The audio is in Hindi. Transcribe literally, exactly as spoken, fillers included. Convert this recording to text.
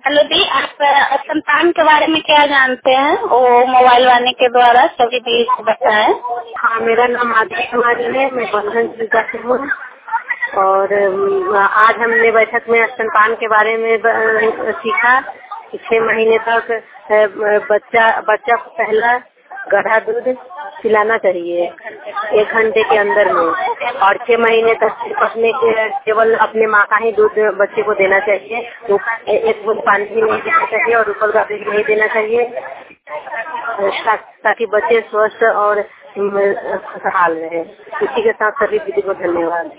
हेलो दी, आप अ, स्तनपान के बारे में क्या जानते हैं? वो मोबाइल वाले के द्वारा सभी दी को बताएं। हाँ, मेरा नाम आदित्य कुमारी है, मैं बंधन जिला से हूँ। और अम, आज हमने बैठक में स्तनपान के बारे में ब- सीखा कि छह महीने तक अ, बच्चा बच्चा को पहला गाढ़ा दूध पिलाना चाहिए एक घंटे के अंदर में, और छह महीने तक सिर्फ अपने के- केवल अपने माँ का ही दूध बच्चे को देना चाहिए। तो एक बूंद पानी भी नहीं देना चाहिए और ऊपर का दूध नहीं देना चाहिए, ता, ताकि बच्चे स्वस्थ और अम, खुशहाल रहे। इसी के साथ सभी दीदी को धन्यवाद।